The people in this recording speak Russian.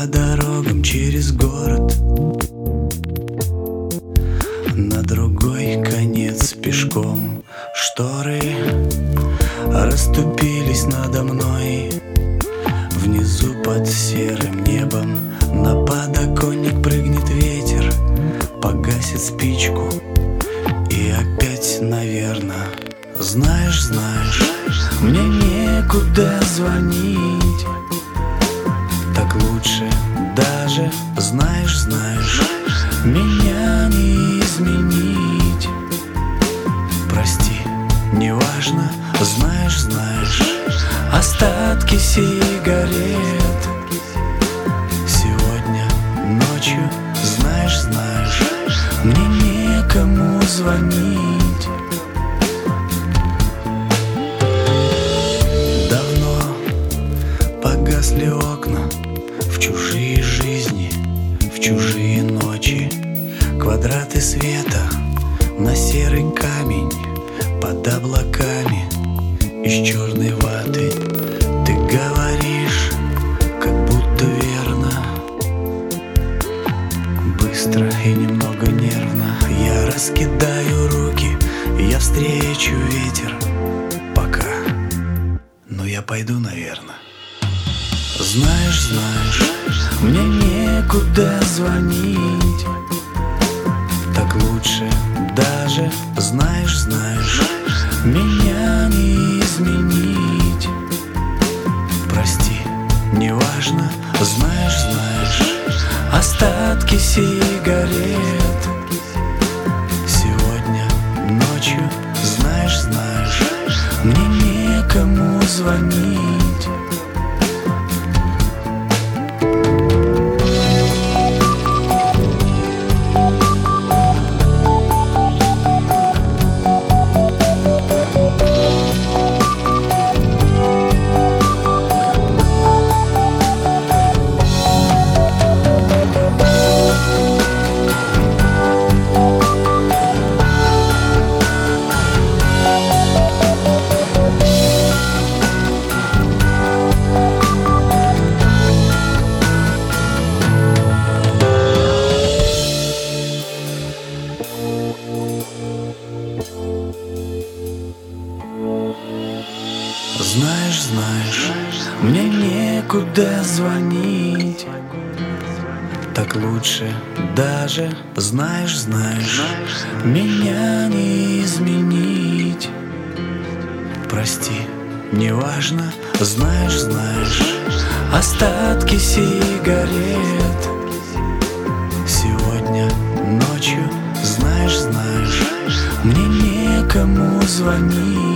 По дорогам через город, на другой конец пешком. Шторы расступились надо мной. Внизу под серым небом на подоконник прыгнет ветер, погасит спичку и опять, наверно. Знаешь, мне некуда звонить. Так лучше даже, знаешь, меня не изменить. Прости, неважно, знаешь, остатки сигарет. Сегодня ночью, знаешь, мне некому звонить. Давно погасли окна в чужие жизни, в чужие ночи. Квадраты света на серый камень под облаками из черной ваты. Ты говоришь, как будто верно, быстро и немного нервно. Я раскидаю руки, я встречу ветер. Пока, но я пойду, наверное. Знаешь, мне некуда звонить. Так лучше даже, знаешь, меня не изменить. Прости, неважно, знаешь, остатки сигарет. Сегодня ночью, знаешь, мне некому звонить. Знаешь, мне некуда звонить. Так лучше даже, знаешь, меня не изменить. Прости, неважно, знаешь, остатки сигарет. Сегодня ночью, знаешь, мне некому звонить.